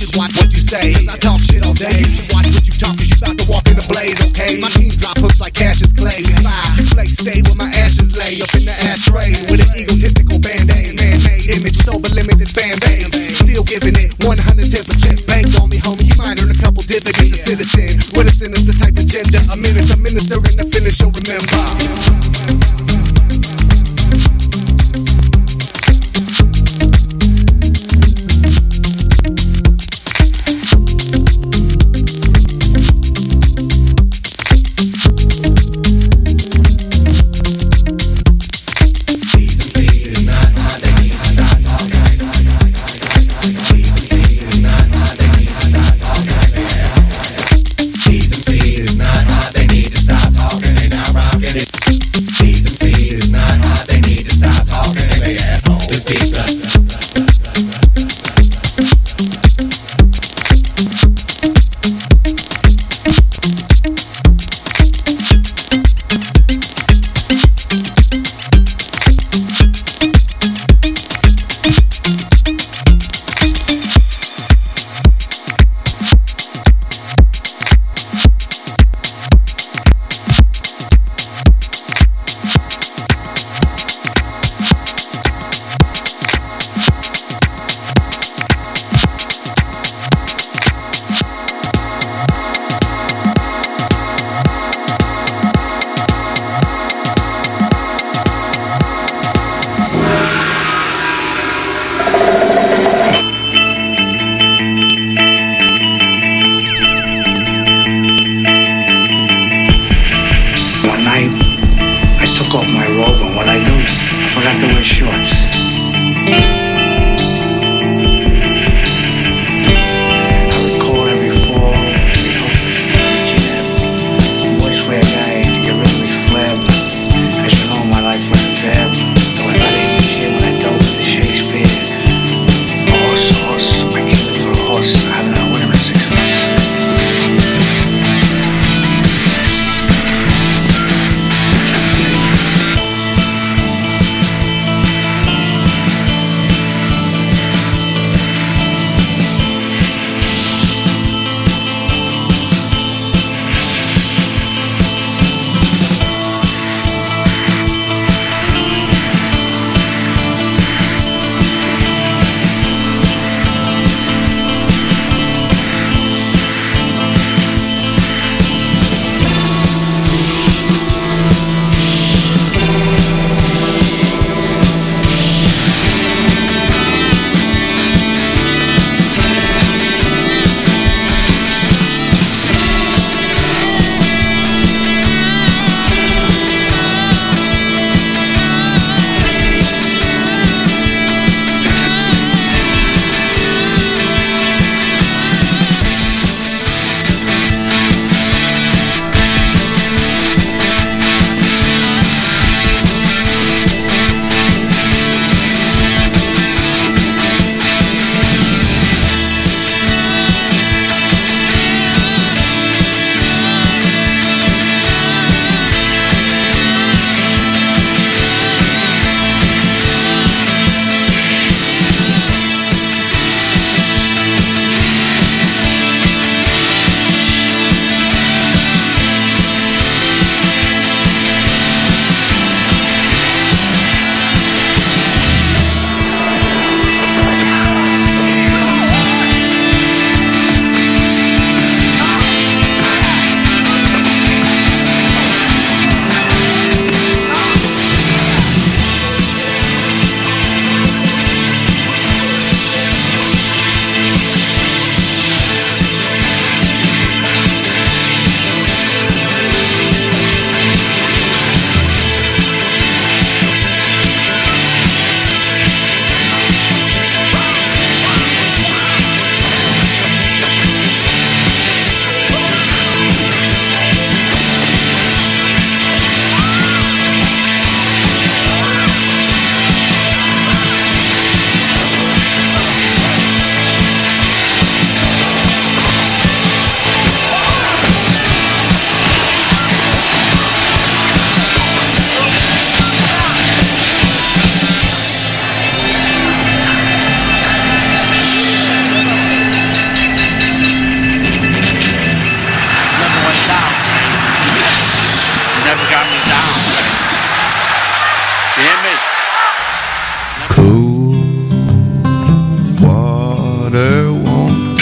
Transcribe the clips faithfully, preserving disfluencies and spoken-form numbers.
should watch what you say. Cause I talk shit all day. You should watch what you talk, cause you about to walk in the blaze, okay? My team drop hooks like Cassius Clay. Fire, you play, stay where my ashes lay. Up in the ashtray with an egotistical band-aid. Man-made image with over limited fan base. Still giving it one hundred ten percent. Bank on me, homie, you might earn a couple dividends. A citizen with a sinister type agenda. A menace, a minister in the finish, you'll remember.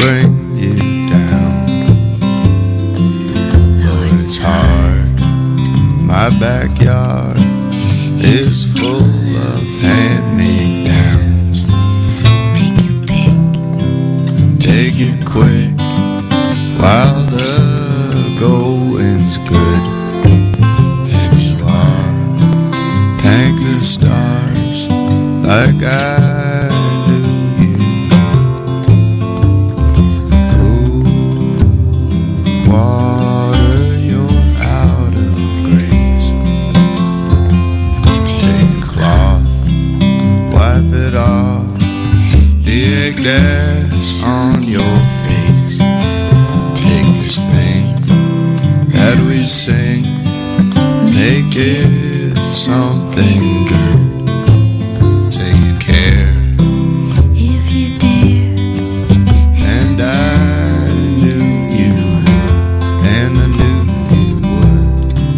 bring you down. Lord, it's hard. My backyard is full of hand-me-downs. Make it big, take it quick while the going's good. And you are, thank the stars like I knew you would. Cool water, you're out of grace. Take a cloth, wipe it off the egg that's on your face. Take this thing that we sing, make it something good. Take care if you dare. and I knew you would, and I knew you would.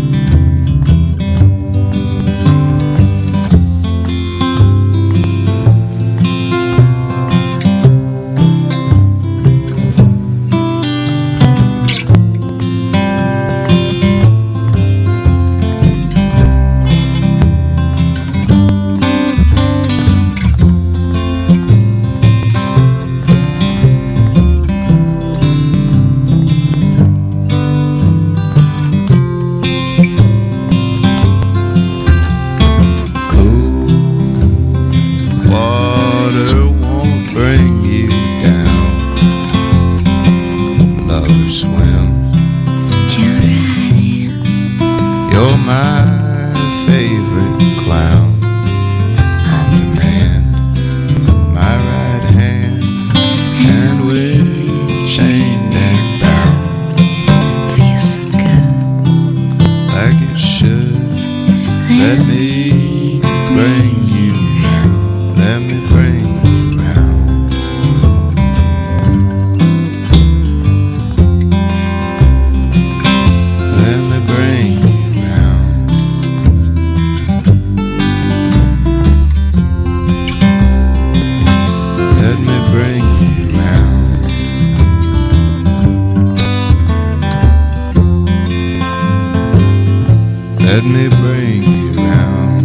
Water won't bring you down. Lovers swim. Jump right in. You're my favorite clown. On demand, my right hand, and we're chained and bound. Feels so good. Like it should. Let me bring you round. Let me bring you round. Let me bring you round. Let me bring you round. Let me bring you round.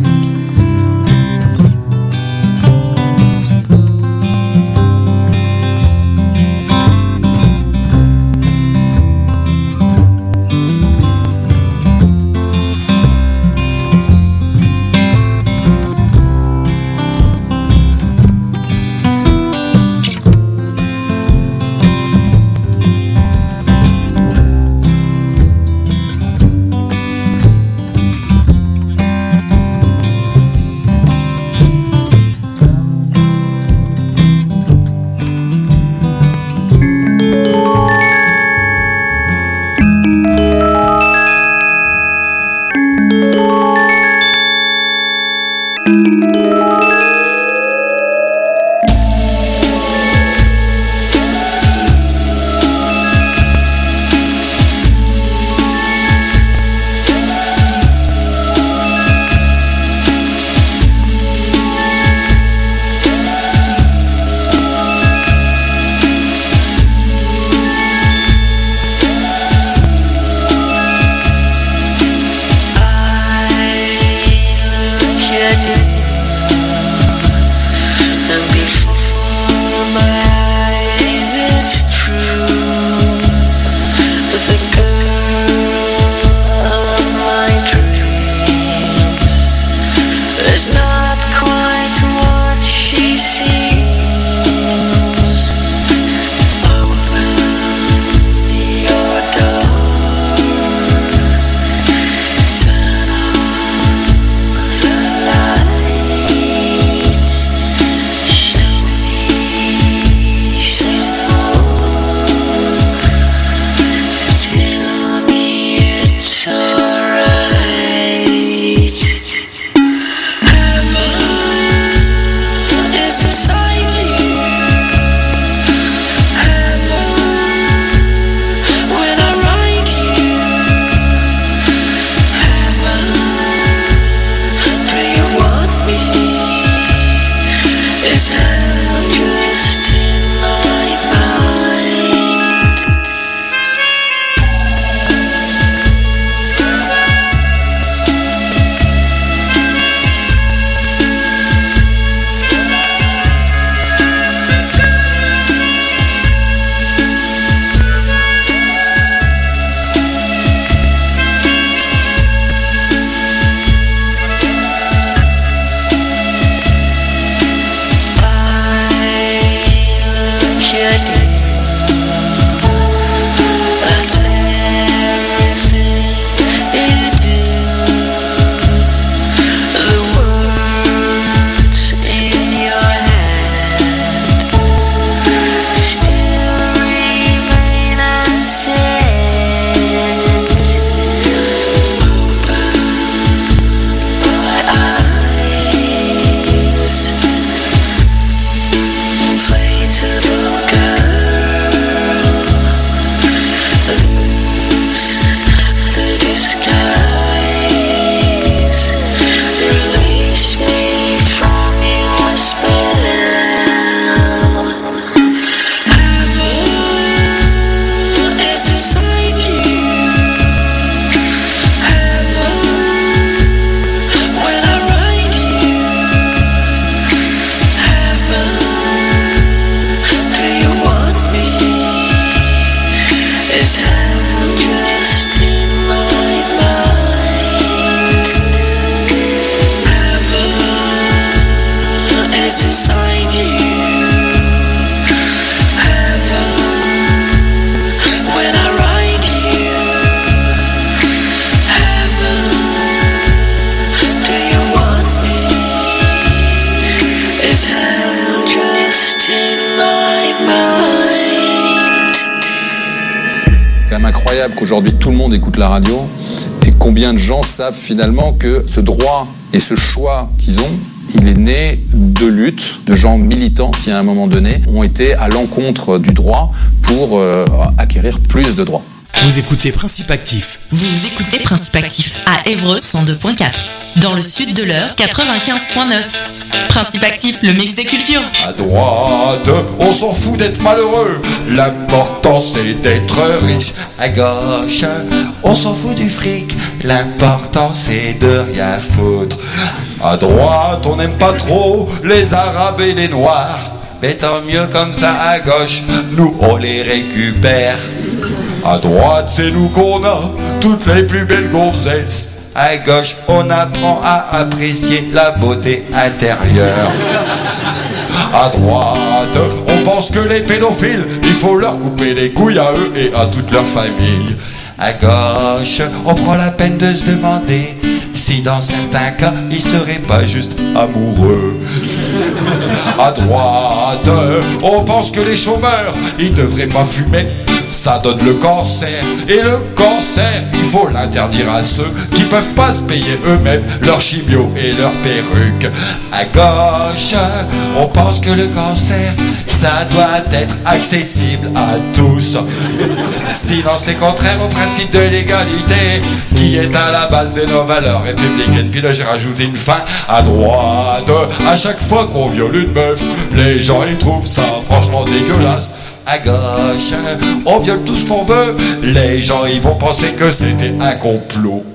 incroyable qu'aujourd'hui tout le monde écoute la radio et combien de gens savent finalement que ce droit et ce choix qu'ils ont, il est né de luttes de gens militants qui à un moment donné ont été à l'encontre du droit pour euh, acquérir plus de droits. Vous écoutez Principe Actif. Vous écoutez Principe Actif à Évreux cent deux virgule quatre. Dans le sud de l'Eure quatre-vingt-quinze virgule neuf. Principe Actif, le mix des cultures. À droite, on s'en fout d'être malheureux. L'important c'est d'être riche. À gauche, on s'en fout du fric. L'important c'est de rien foutre. À droite, on n'aime pas trop les arabes et les noirs. Mais tant mieux comme ça à gauche, nous on les récupère. À droite, c'est nous qu'on a toutes les plus belles gonzesses. À gauche, on apprend à apprécier la beauté intérieure. À droite, on pense que les pédophiles, il faut leur couper les couilles à eux et à toute leur famille. À gauche, on prend la peine de se demander si dans certains cas, ils seraient pas juste amoureux. À droite, on pense que les chômeurs, ils devraient pas fumer. Ça donne le cancer. Et le cancer, il faut l'interdire à ceux qui peuvent pas se payer eux-mêmes leur chimio et leur perruque. À gauche, on pense que le cancer, ça doit être accessible à tous. Sinon c'est contraire au principe de l'égalité qui est à la base de nos valeurs républicaines. Puis là j'ai rajouté une fin. À droite, à chaque fois qu'on viole une meuf, les gens ils trouvent ça franchement dégueulasse. À gauche, on viole tout ce qu'on veut, les gens ils vont penser que c'était un complot.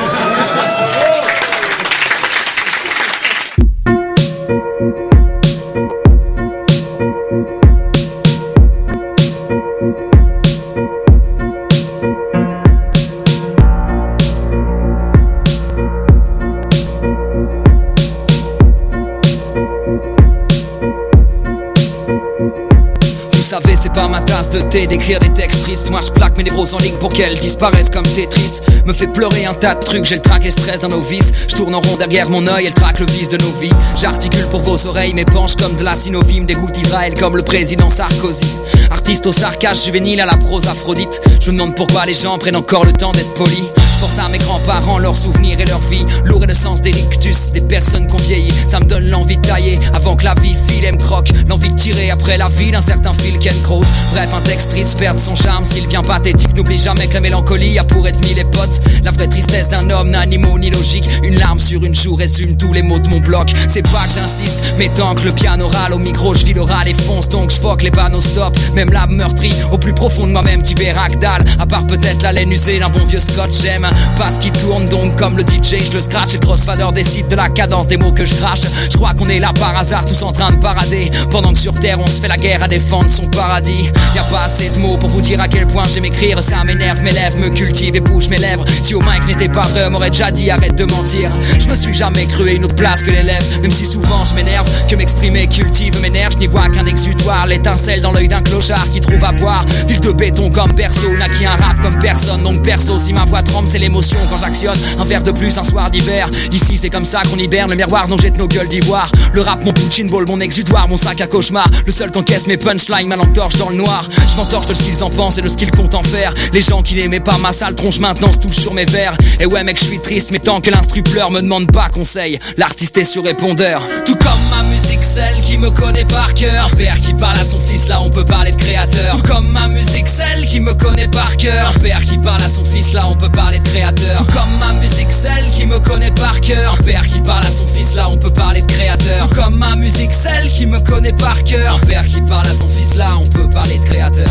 Vous savez, c'est pas ma tasse de thé d'écrire des textes tristes. Moi je plaque mes névroses en ligne pour qu'elles disparaissent comme Tetris. Me fait pleurer un tas de trucs, j'ai le trac et stress dans nos vices. Je tourne en rond derrière mon œil, elle traque le vice de nos vies. J'articule pour vos oreilles mes penches comme de la synovie. Me dégoûte Israël comme le président Sarkozy. Artiste au sarcasme juvénile à la prose Aphrodite. Je me demande pourquoi les gens prennent encore le temps d'être polis. Je pense à mes grands-parents, leurs souvenirs et leur vie. Lourd et le sens des rictus, des personnes qu'on vieillit. Ça me donne l'envie de tailler avant que la vie file et me croque. L'envie de tirer après la vie d'un certain fil Kenkrauth. Bref, un texte triste perd son charme s'il vient pathétique. N'oublie jamais que la mélancolie a pour ennemi les potes. La vraie tristesse d'un homme n'a ni mot ni logique. Une larme sur une joue résume tous les mots de mon bloc. C'est pas que j'insiste, mais tant que le piano râle au micro, je vis l'oral et fonce. Donc je foque les panneaux stop. Même l'âme meurtrie au plus profond de moi-même, t'y verras que dalle. À part peut-être la laine usée d'un bon vieux scotch. J'aime pas ce qui tourne, donc comme le D J, je le scratch. Et le crossfader décide de la cadence des mots que je crache. Je crois qu'on est là par hasard, tous en train de parader. Pendant que sur terre on se fait la guerre à défendre son paradis. Y'a pas assez de mots pour vous dire à quel point j'aime écrire. Ça m'énerve, mes lèvres me cultivent et bouge mes lèvres. Si au mic n'était pas vrai, m'aurait déjà dit arrête de mentir. Je me suis jamais cru à une autre place que les lèvres. Même si souvent je m'énerve, que m'exprimer cultive mes nerfs. Je n'y vois qu'un exutoire, l'étincelle dans l'œil d'un clochard qui trouve à boire. Ville de béton comme berceau, naquit un rap comme personne. Donc perso, si ma voix tremble, c'est l'émotion quand j'actionne. Un verre de plus, un soir d'hiver. Ici c'est comme ça qu'on hiberne, le miroir dont jette nos gueules d'ivoire. Le rap, mon poutine ball, mon exutoire, mon sac à cauchemar. Le seul qu'encaisse mes punchlines, ma lampe torche dans le noir. Je m'entorche de ce qu'ils en pensent et de ce qu'ils comptent en faire. Les gens qui n'aimaient pas ma sale tronche maintenant se touchent sur mes vers. Et ouais mec je suis triste, mais tant que l'instru pleure, me demande pas conseil. L'artiste est sur répondeur. Tout comme ma musique, celle qui me connaît par cœur. Un père qui parle à son fils, là on peut parler de créateur. Tout comme ma musique, celle qui me connaît par cœur. Un père qui parle à son fils, là on peut parler de créateur. Tout comme ma musique, celle qui me connaît par cœur. Un père qui parle à son fils, là on peut parler de créateur. Tout comme ma musique, celle qui me connaît par cœur. Un père qui parle à son fils, là on peut parler de créateur.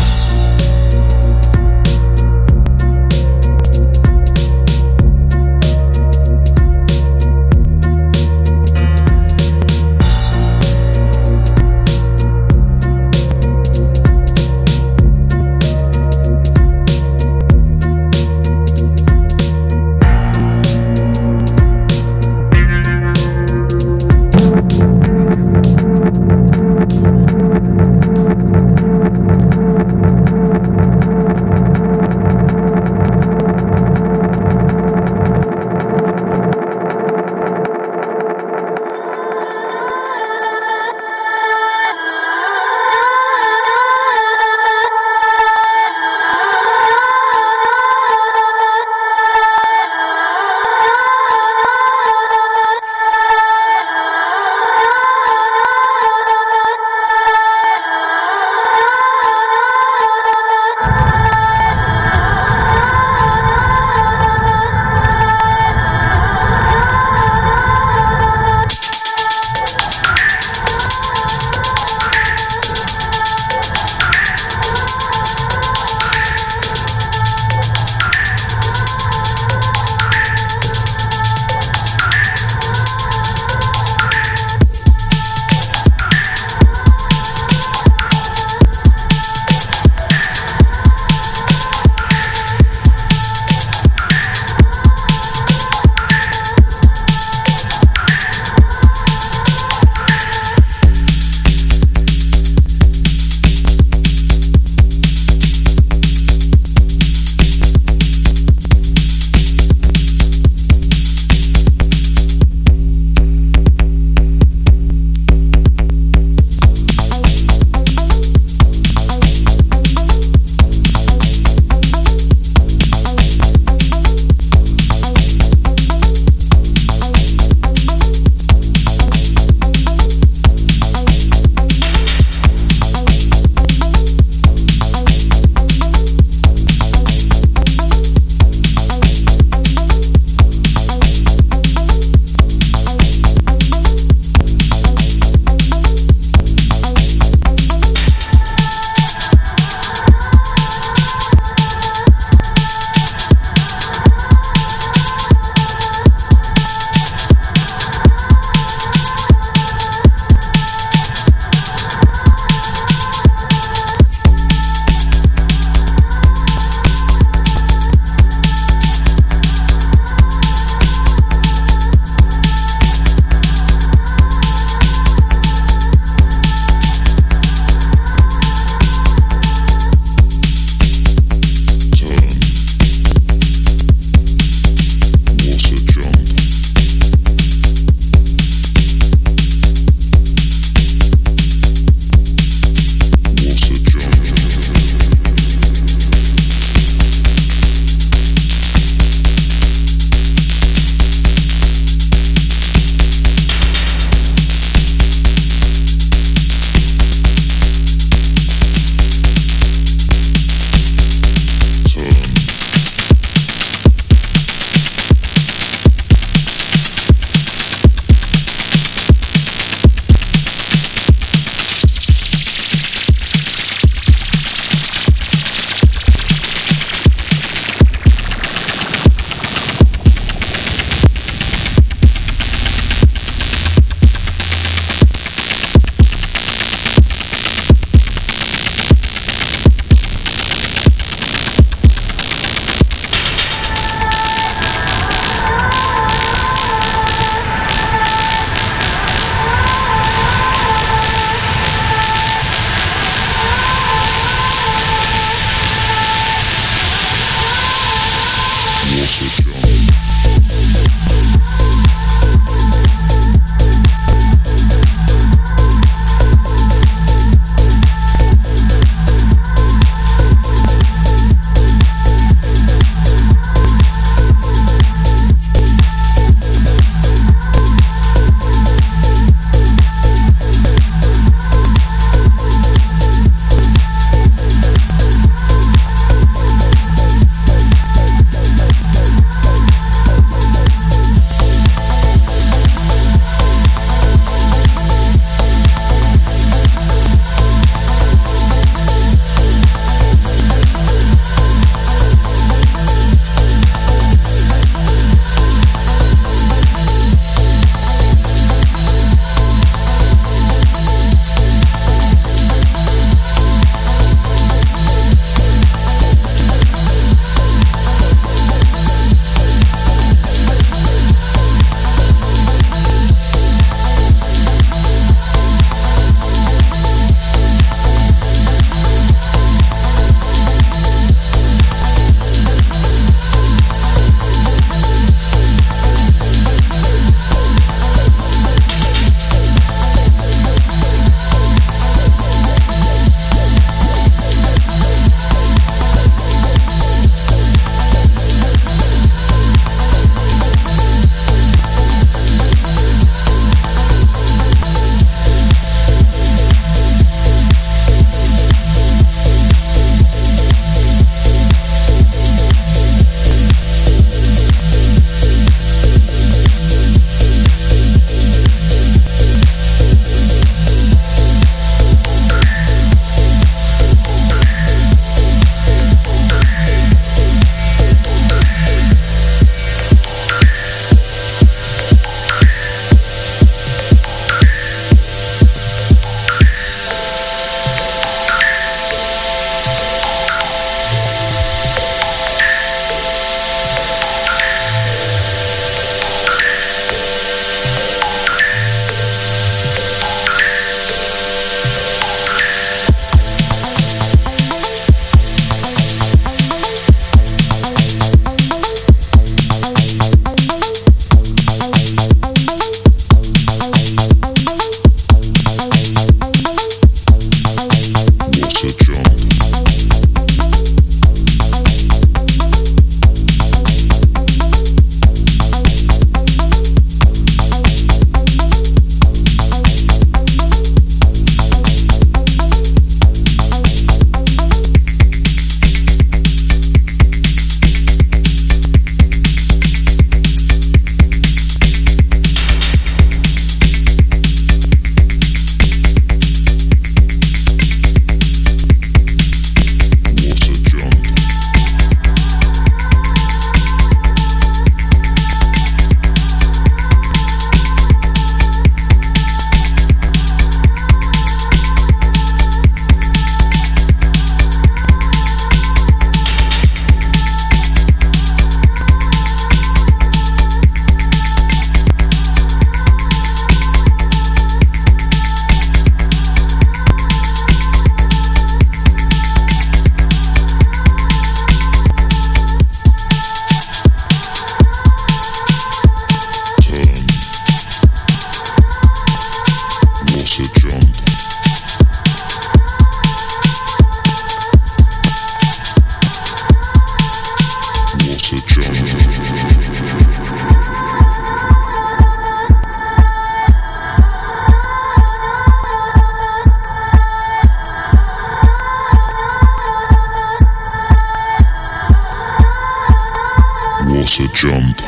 jump.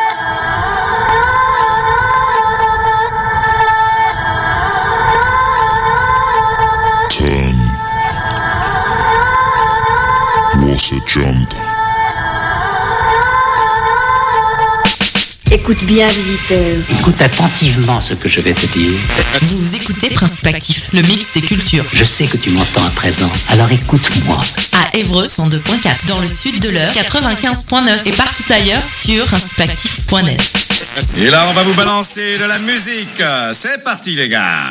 Turn was a jump. Écoute bien, visiteur. Écoute attentivement ce que je vais te dire. Vous écoutez Principe Actif, le mix des cultures. Je sais que tu m'entends à présent, alors écoute-moi. À Évreux, cent deux point quatre, dans le sud de l'heure, quatre-vingt-quinze point neuf et partout ailleurs sur principe actif point net. Et là, on va vous balancer de la musique. C'est parti, les gars.